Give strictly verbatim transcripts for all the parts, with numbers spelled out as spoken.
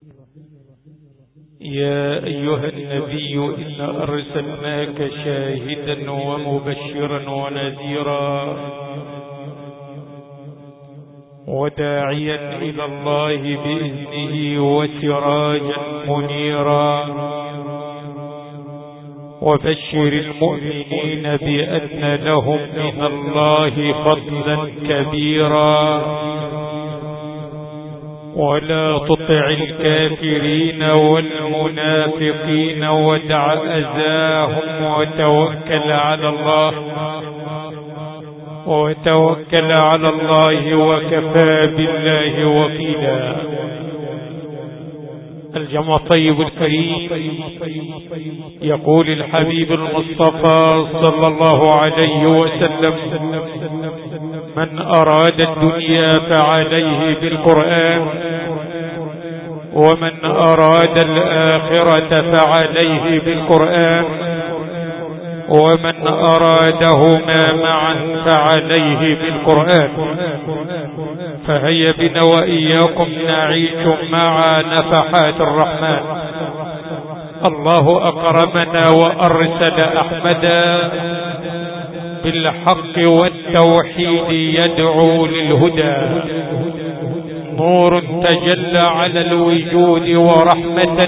يا أيها النبي إنا أرسلناك شاهدا ومبشرا ونذيرا وداعيا إلى الله بإذنه وسراجا منيرا وبشر المؤمنين بأن لهم من الله فضلا كبيرا ولا تطع الكافرين والمنافقين ودع أذاهم وتوكل على الله وتوكل على الله وكفى بالله وكيلا. الجمع الطيب الكريم، يقول الحبيب المصطفى صلى الله عليه وسلم: من أراد الدنيا فعليه بالقرآن، ومن أراد الآخرة فعليه بالقرآن، ومن أرادهما معا فعليه بالقرآن. فهيا بنا وإياكم نعيش مع نفحات الرحمن. الله أكرمنا وأرسل أحمدا بالحق والتوحيد يدعو للهدى، نور تجلى على الوجود ورحمة،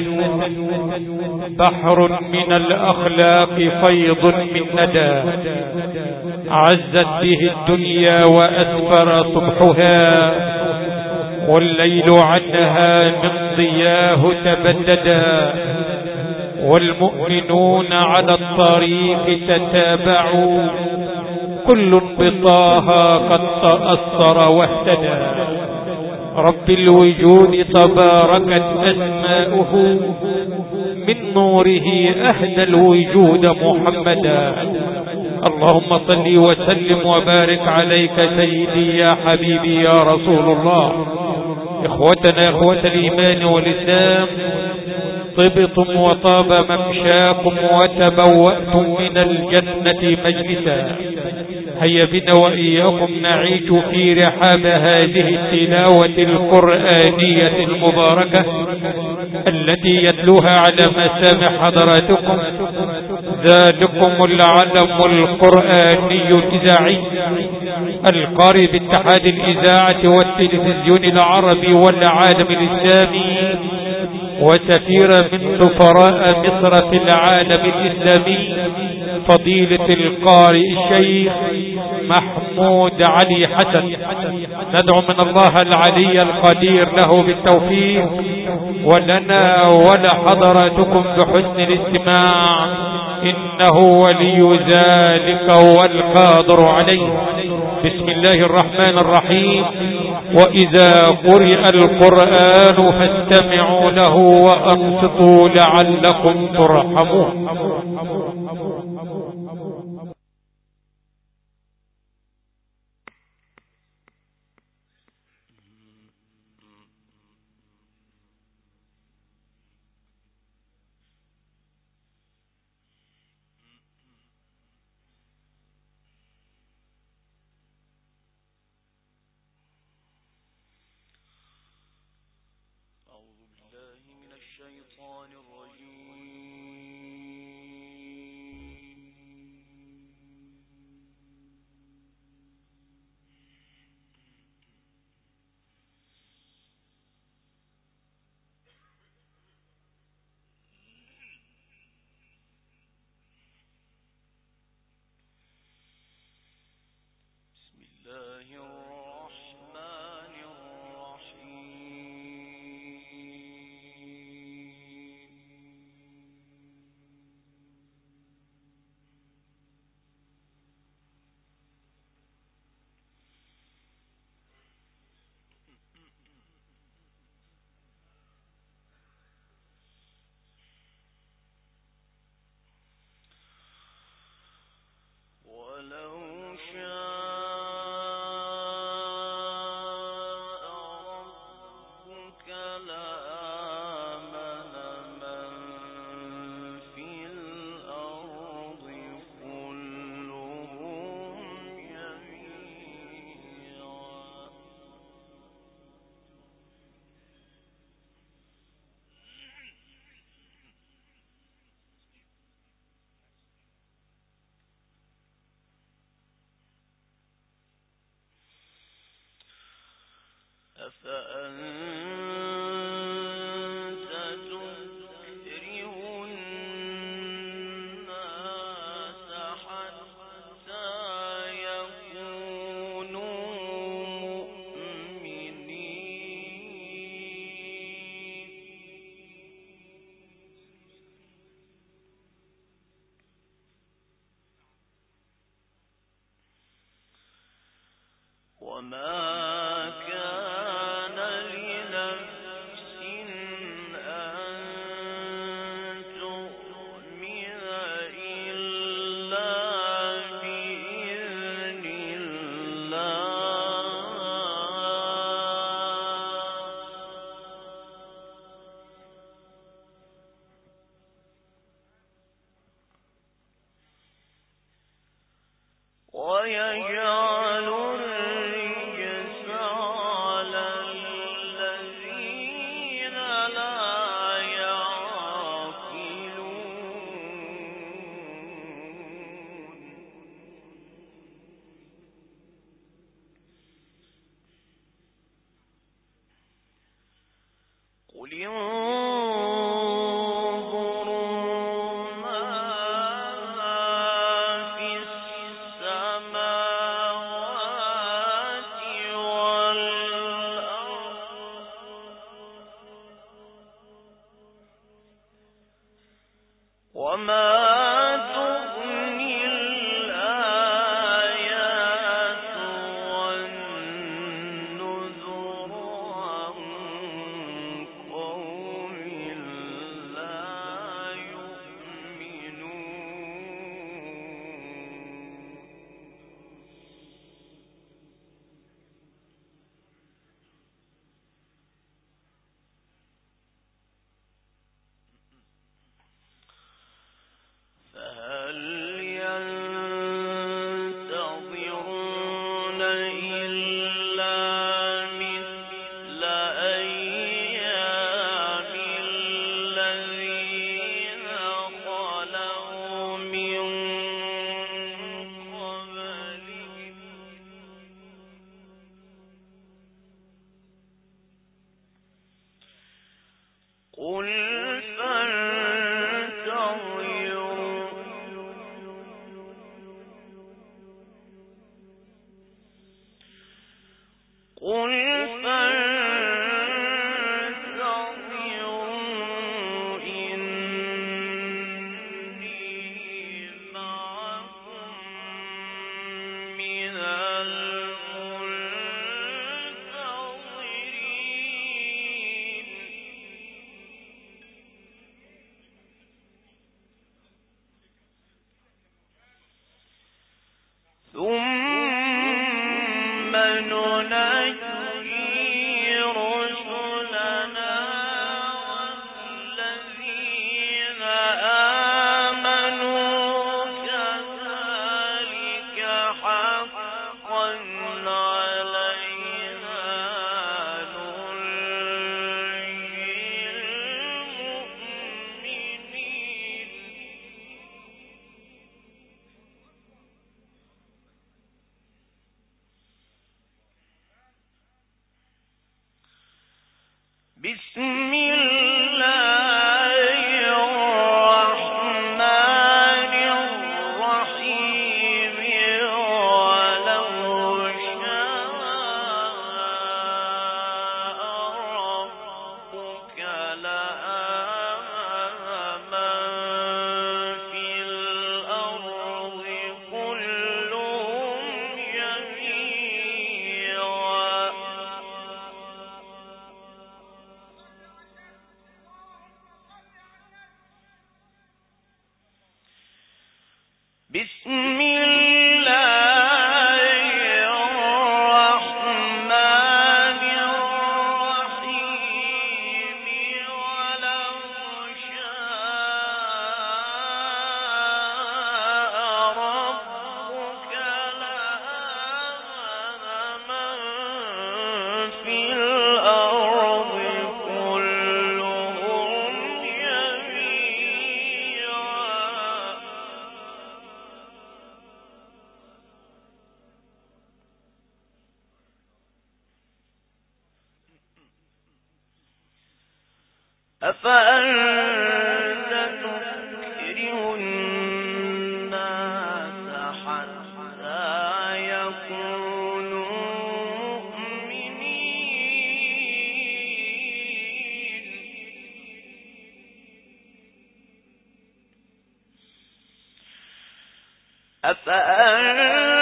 بحر من الأخلاق فيض من ندى، عزت به الدنيا وأسفر صبحها، والليل عنها من ضياه تبددا، والمؤمنون على الطريق تتابعوا، كل بطه قد تأثر واهتدى. رب الوجود تباركت أسماؤه، من نوره أهدى الوجود محمدا. اللهم صل وسلم وبارك عليك سيدي يا حبيبي يا رسول الله. إخوتنا إخوة الإيمان والإسلام، طبتم وطاب ممشاكم وتبوأتم من الجنة مجلسا. هيا بنا وإياكم نعيش في رحاب هذه التلاوة القرآنية المباركة التي يتلوها على مسامع حضراتكم ذلكم العلم القرآني الإذاعي القارئ باتحاد الإذاعة والتلفزيون العربي والعالم الإسلامي، وسفير من سفراء مصر في العالم الإسلامي، فضيلة القارئ الشيخ محمود علي حسن. ندعو من الله العلي القدير له بالتوفيق، ولنا ولحضراتكم بحسن الاستماع، إنه ولي ذلك والقادر عليه. بسم الله الرحمن الرحيم. وإذا قرئ القرآن فاستمعوا له وأنصتوا لعلكم ترحمون. بسم أفأنت تكره الناس حتى يكونوا مؤمنين أفأنت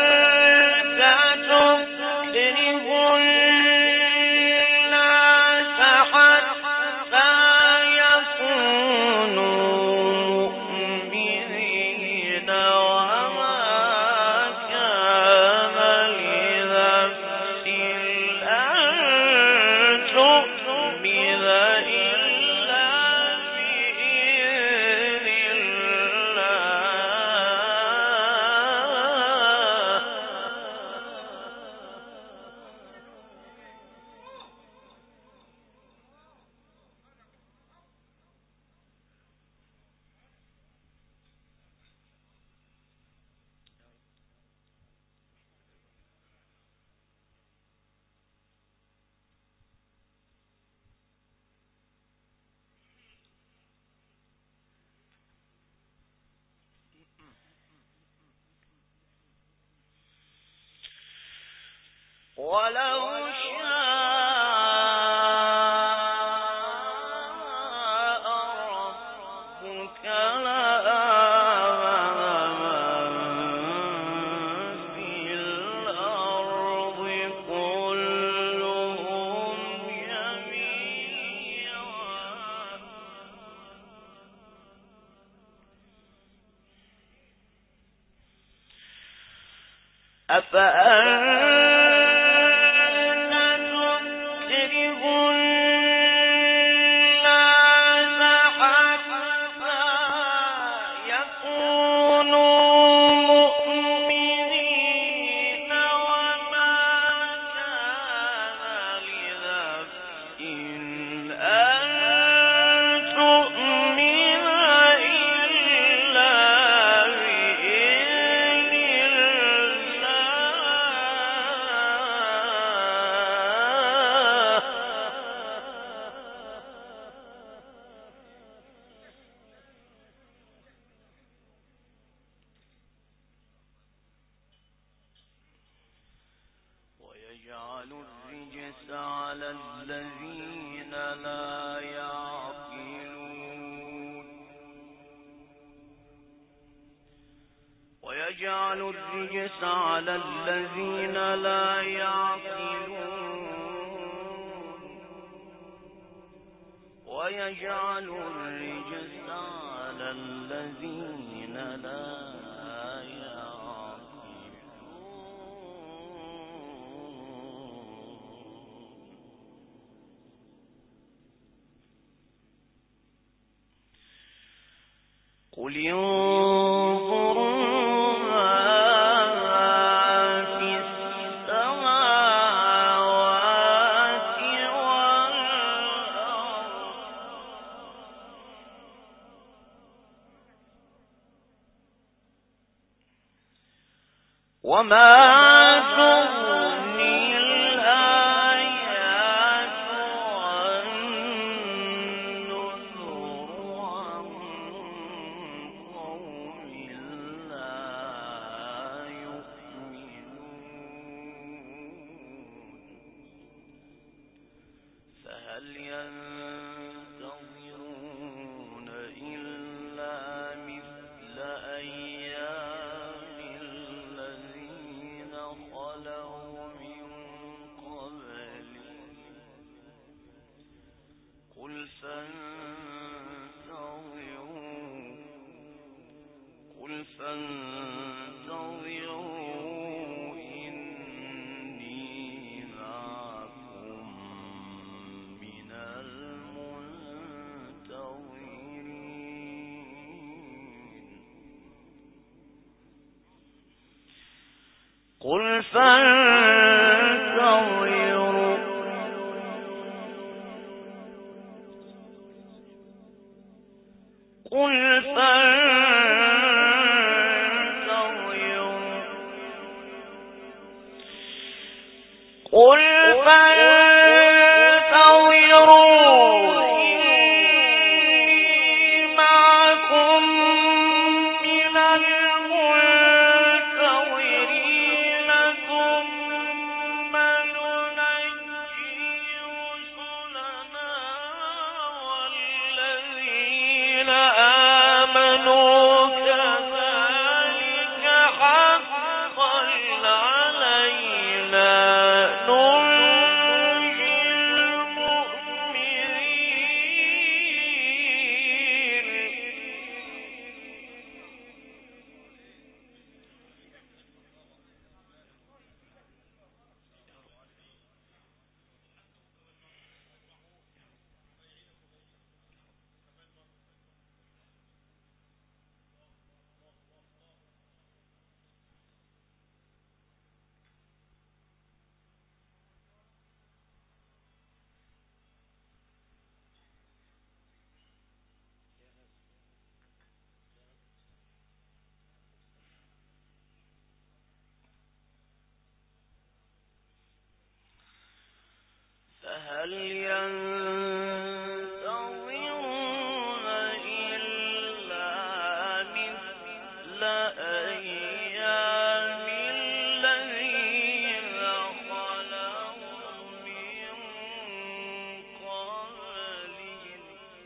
ولو شاء ربك لآمن من في الأرض كلهم جميعا أفأنت ويجعل الرجس على الذين لا يعقلون ويجعل الرجس على الذين لا يعقلون ويجعل الرجس على الذين لا قل انظروا ما في السماوات والأرض وما هل ينتظرون إلا مثل أيام الذين خلوا من قبلهم قل فانتظروا قل فانتظروا قل فانتظروا قل فانتظروا قل فانتظروا هل ينتظرون إلا مثل أيام الذين خلوا من قبلهم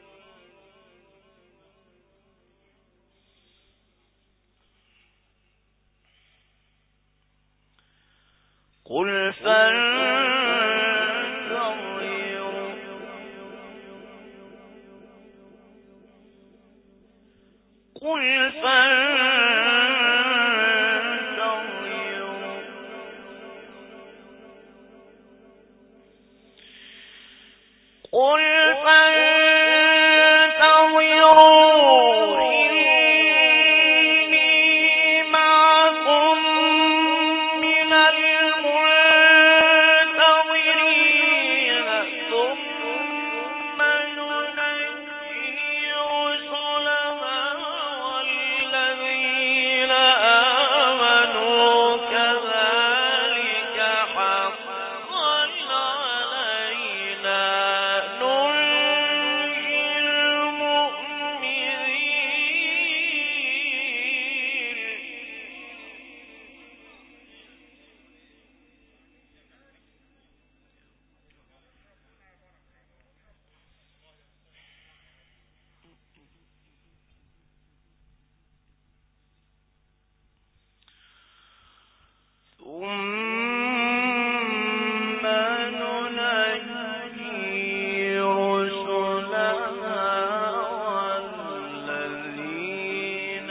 قل فانتظروا قل فانتظروا قل فانتظروا إني معكم من المنتظرين ثم ننجي رسلنا والذين آمنوا كذلك حقا علينا ننجي ثم ننجي رسلنا والذين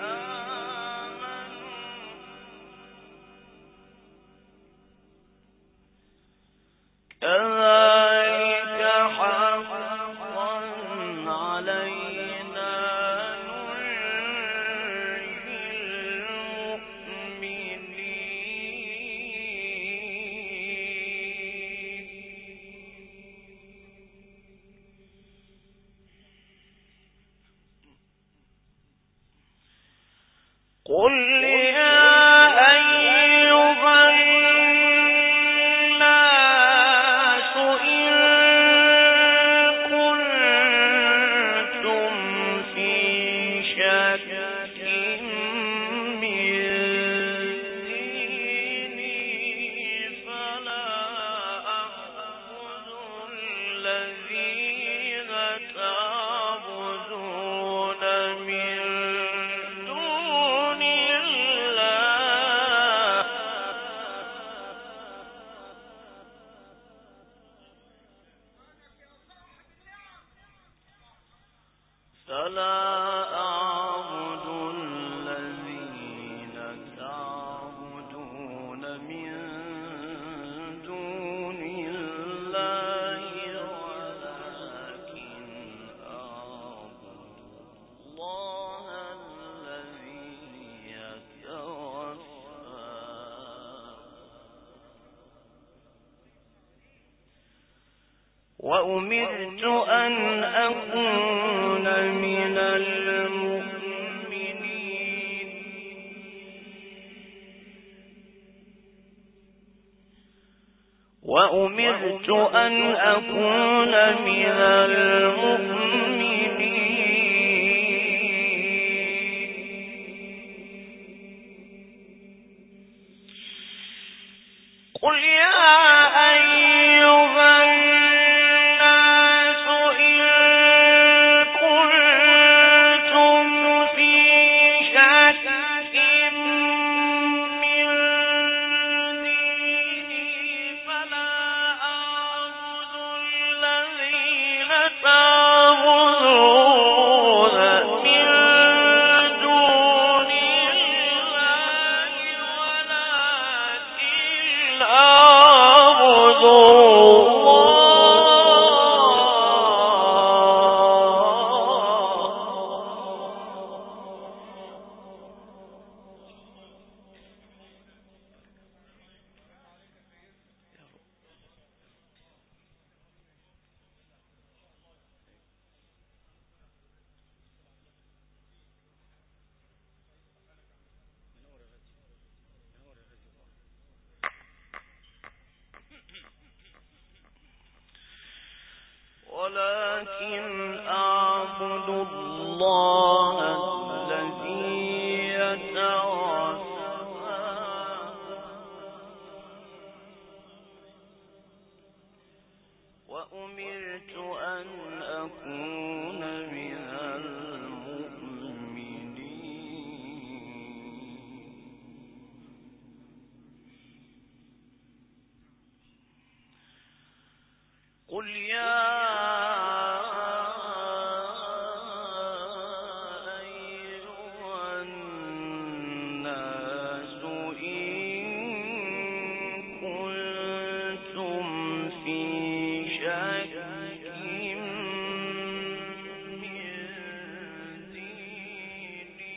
آمنوا كذلك حقا علينا ننجي قل يا أيها الناس إن كنتم في شك من ديني فلا أعبد الذين تعبدون من دون الله فلا أعبد الذين تعبدون من دون الله ولكن أعبد الله الذي يتوفاكم وأمرت أن أكون من المؤمنين وأمرت أن أكون من المؤمنين قل يا أيها الناس إن كنتم في شك من ديني فلا أعبد الذين تعبدون ولكن أعبد الله الذي يتوفاكم وأمرت أن أكون من قل يا أيها الناس إن كنتم في شك من ديني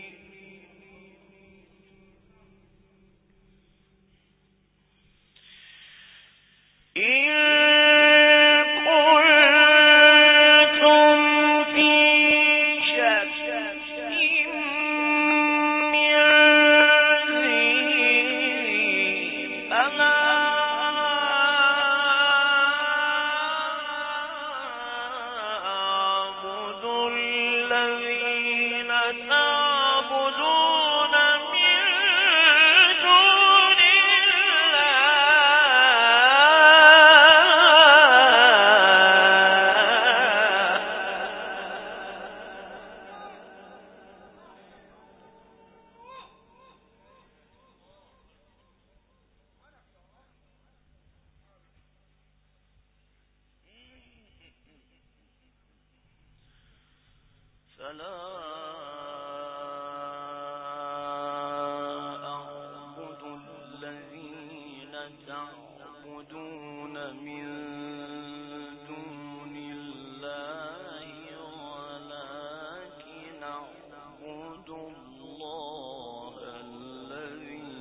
فلا أعبد الذين تعبدون من دون الله ولكن أعبد الله الذي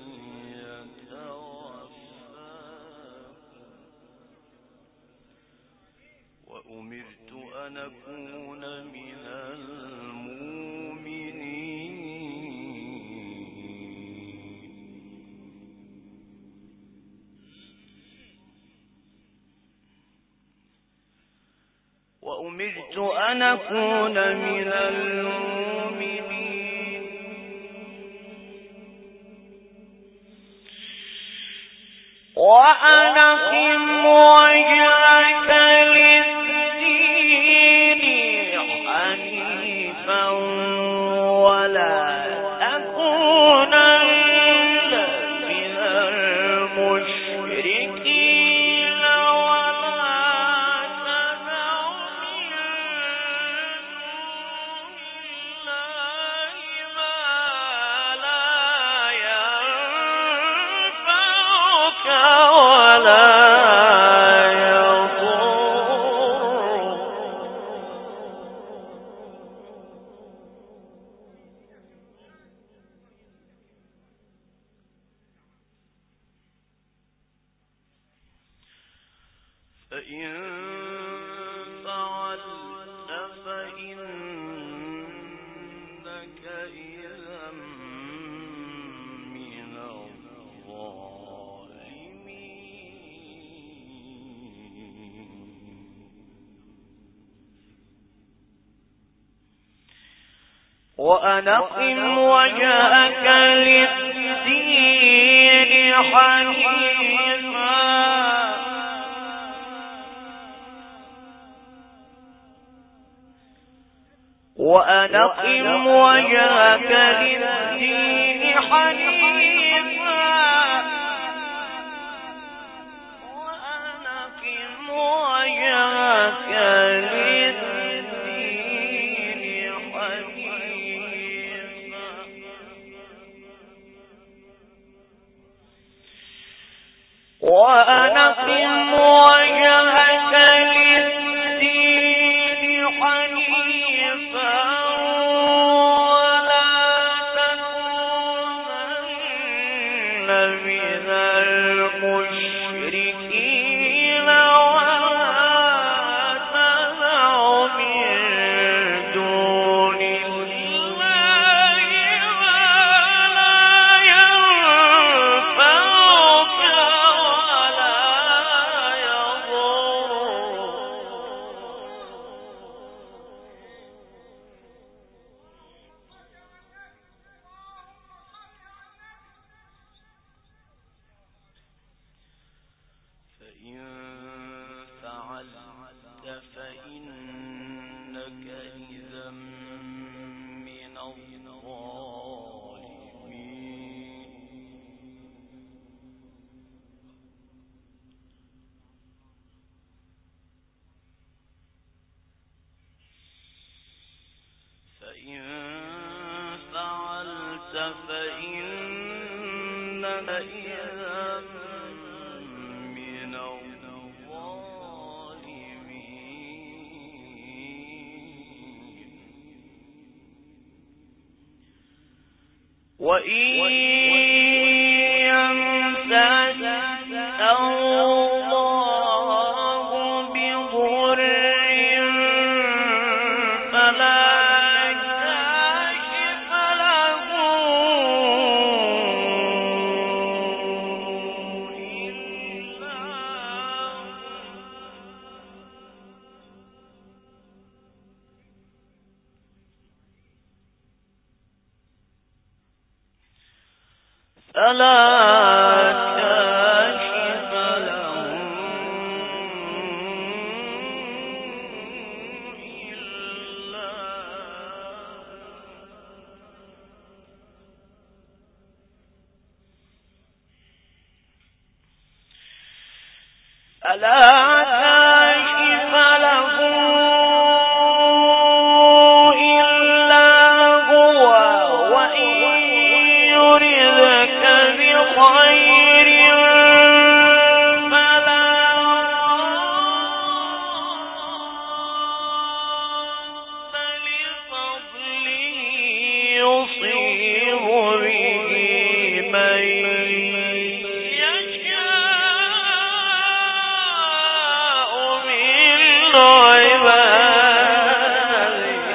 يتوفاكم وأمرت أن أكون من وأمرت أن أكون من المؤمنين وأن أقم وجهك للدين حنيفا ولا تكونن من المشركين فإن فعلت فإنك إذا من الظالمين وأن أقم وجهك للدين حنيفا وأن أقم وجهك للدين حنيفا وأن أقم وجهك للدين حنيفا وأن أقم وجهك للدين حنيفا ولا تكونن من المشركين ولا تدع من دون الله ما لا ينفعك ولا يضرك فإن فعلت فإنك إذا من الظالمين فإن فعلت فإنك إذا من الظالمين وإن يمسك الله بضر فلا كاشف له إلا فلا كاشف له إلا فلا كاشف له إلا هو وإن يردك بخير فلا راد لفضله يصيب به من يشاء من عباده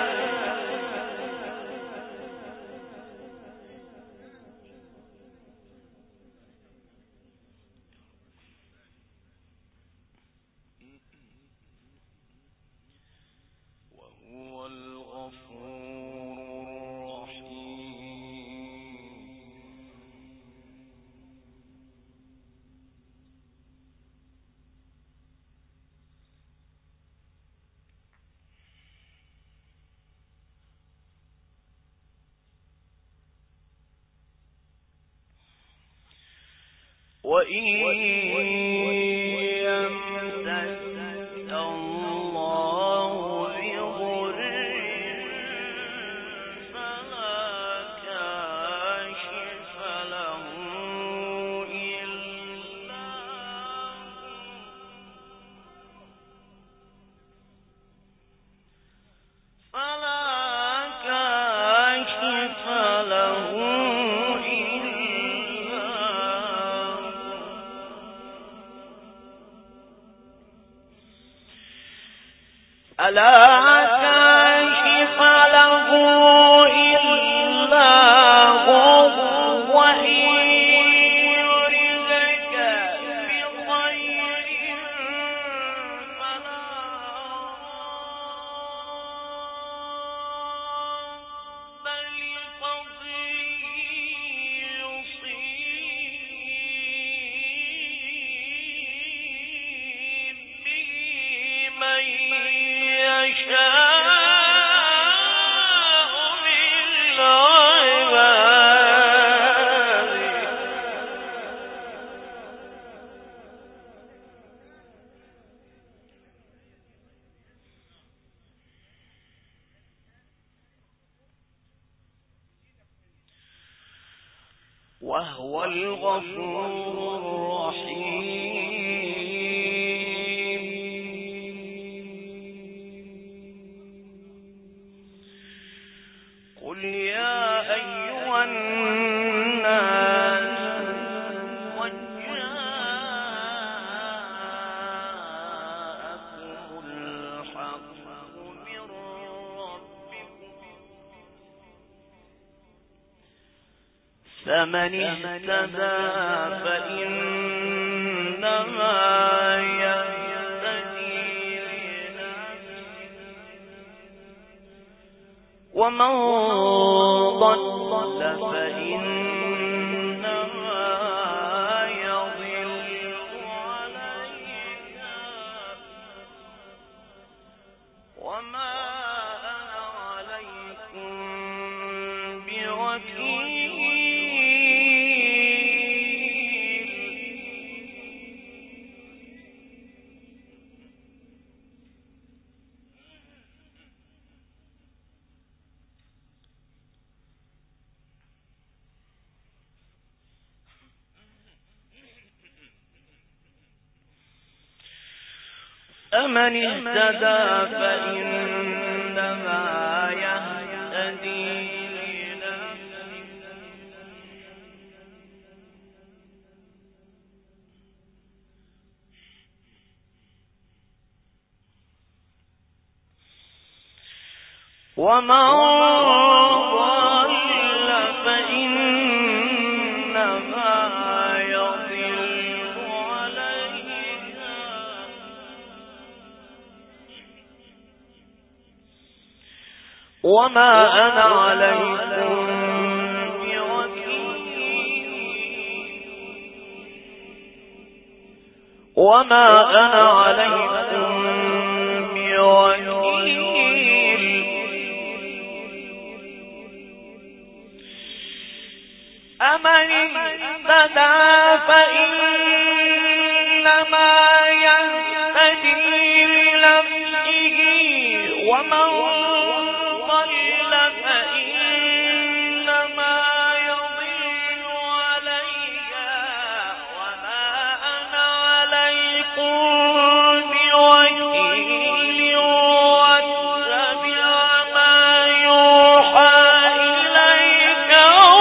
وهو الغفور الرحيم وإن يمسك الله بضر فلا كاشف له إلا فلا كاشف له إلا ألا كاشف له إلا هو وإن يردك بخير فلا راد لفضله يصيب به من يشاء من عباده وهو الغفور الرحيم قل يا أيها الناس قد جاءكم الحق من ربكم فمن اهتدى فإنما يهتدي لنفسه ومن ضل فإنما يضل عليها فمن اهتدى فإنما يهتدي لنفسه ومن ضل فإنما يضل عليها وما أنا عليكم بوكيل وما أنا عليكم بوكيل أمن اهتدى فإنما يهتدي لنفسه ومن ضل فإنما يضل عليها وما أنا عليكم بوكيل واتبع ما يوحى إليك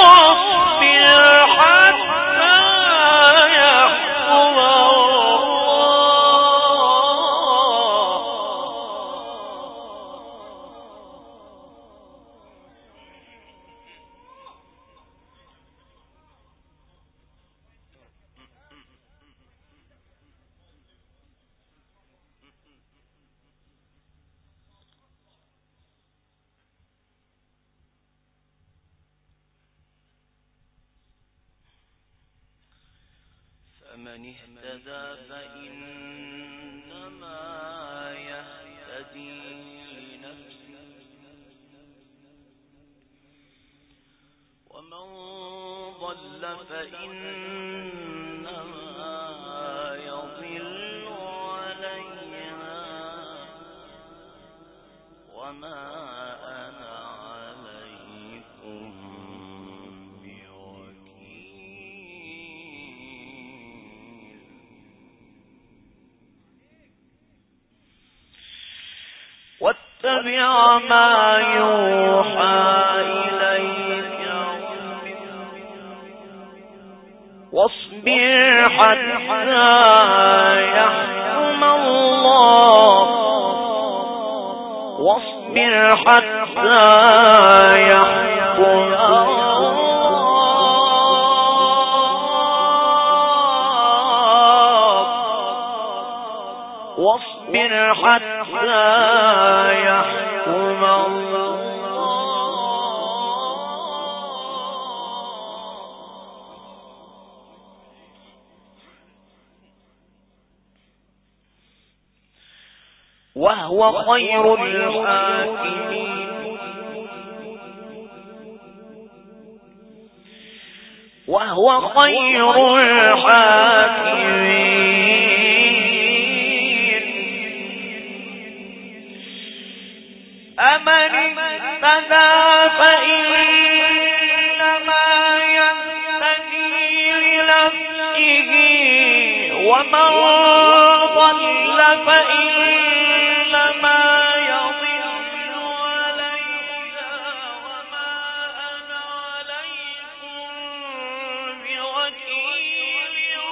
فمن اهتدى فإنما يهتدي لنفسه ومن ضل فإنما يضل عليها وما أنا عليكم واتبع ما يوحى إليك واصبر حتى يحكم الله واصبر حتى يحكم واصبر حتى يحكم الله وهو خير الحاكمين وهو خير الحاكمين أمن اهتدى فإنما يهتدي لنفسه ومن ضل فإنما يضل عليها وما أنا عليكم بوكيل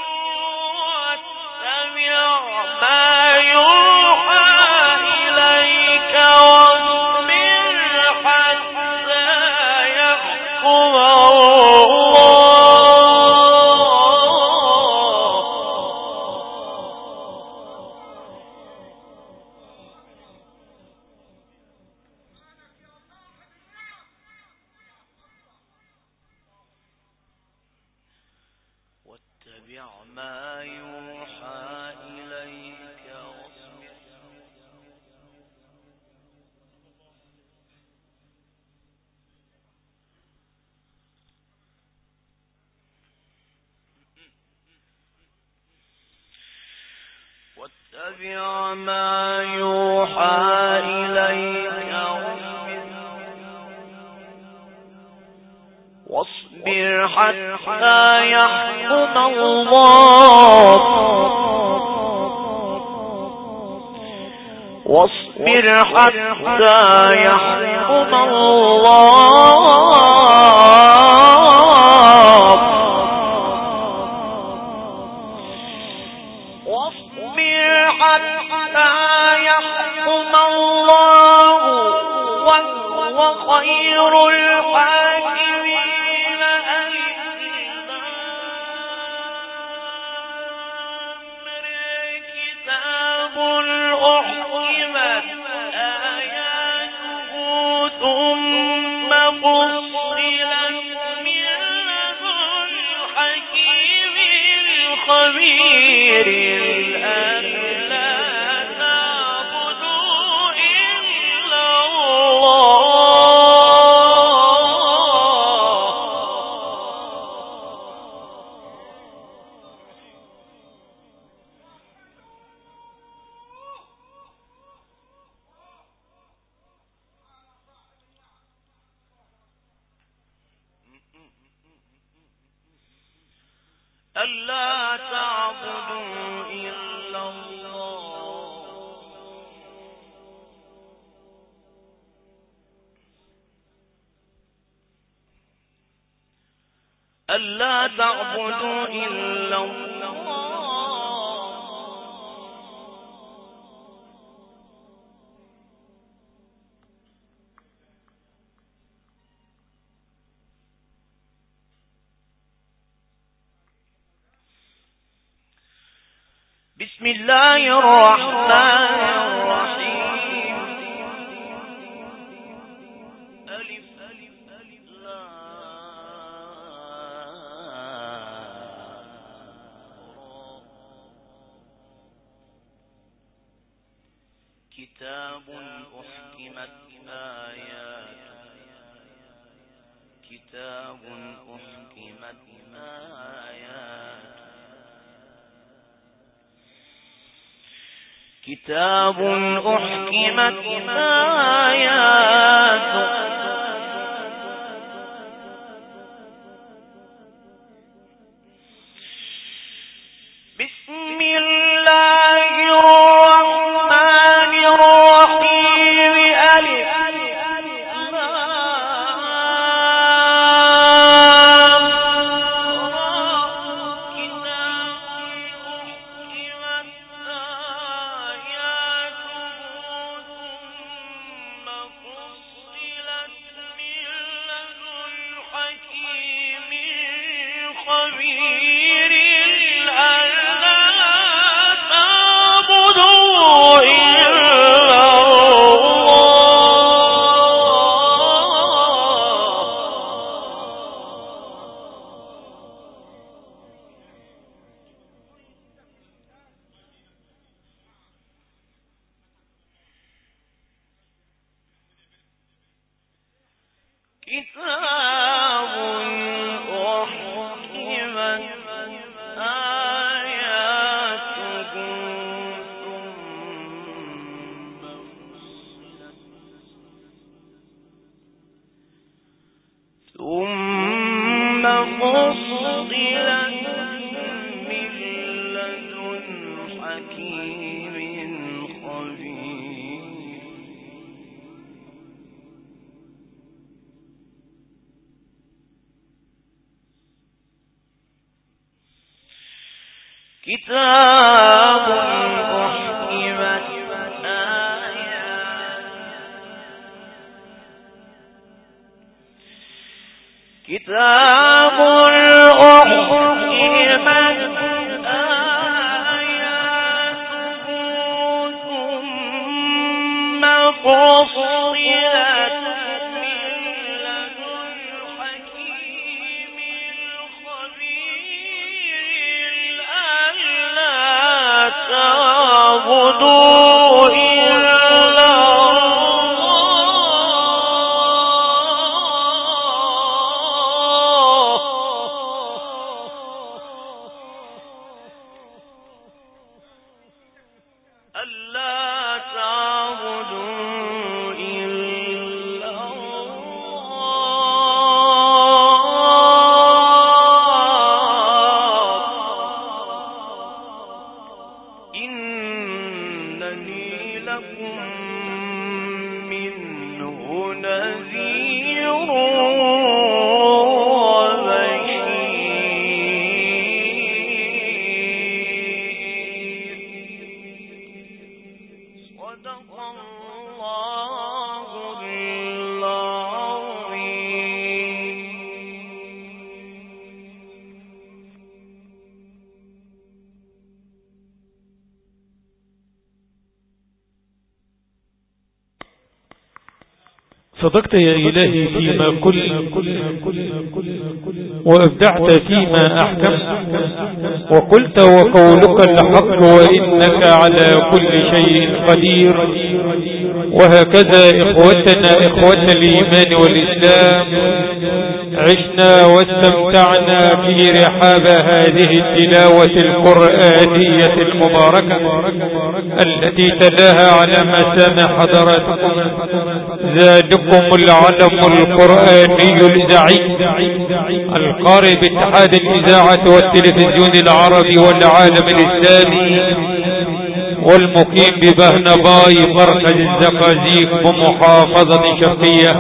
واتبع ما يوحى إليك واصبر حتى يحكم الله واتبع ما يوحى إليك واصبر واتبع ما يوحى إليك واصبر حتى يحكم الله واصبر حتى يحكم الله واصبر حتى يحكم الله وهو خير الحاكمين. كتاب أحكمت آياته ثم فصلت من لدن حكيم خبير ألا تعبدوا إلا ألا تعبدوا إلا الله ألا تعبدوا إلا الله بسم الله الرحمن الرحيم. ألف ألف ألف كتاب أحكمت آياته كتاب أحكمت آياته كتاب أحكمت آياته بسم الله الرحمن الرحيم. ألف كتاب أحكمت آياته ثم فصلت من لدن حكيم خبير. كتاب أحكمت آياته كتاب أحكمت آياته ثم فصلت من لدن حكيم خبير ألا تعبدوا إلا الله صدقت يا إلهي فيما قلت وأبدعت فيما أحكمت وقلت وقولك الحق وإنك على كل شيء قدير. وهكذا إخوتنا إخوة الإيمان والإسلام عشنا واستمتعنا في رحاب هذه التلاوة القرآنية المباركة التي تلاها على مسامع حضراتكم ذلكم العلم القرآني الإذاعي القارئ باتحاد الإذاعة والتلفزيون العربي والعالم الإسلامي والمقيم ببهنباي مركز الزقازيق بمحافظة شرقية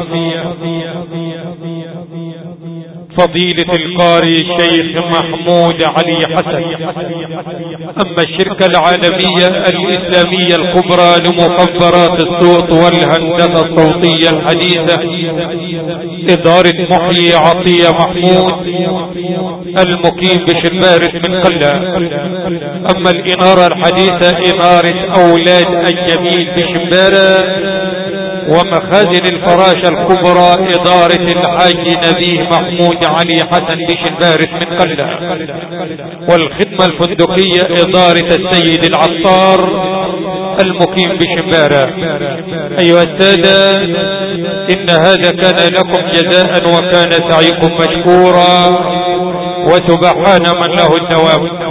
فضيلة القارئ الشيخ محمود علي حسن. أما الشركة العالمية الإسلامية الكبرى لمخبرات الصوت والهندسة الصوتية الحديثة إدارة محيي عطية محمود المقيم بشبارة من قلة. أما الإنارة الحديثة إنارة أولاد الجميل بشبارة. ومخازن الفراشة الكبرى إدارة الحاج نبيه محمود علي حسن بشبارة من قلة. والخدمة الفندقية إدارة السيد العطار المقيم بشبارة. أيها السادة إن هذا كان لكم جزاء وكان سعيكم مشكورا وسبحان من له الثواب.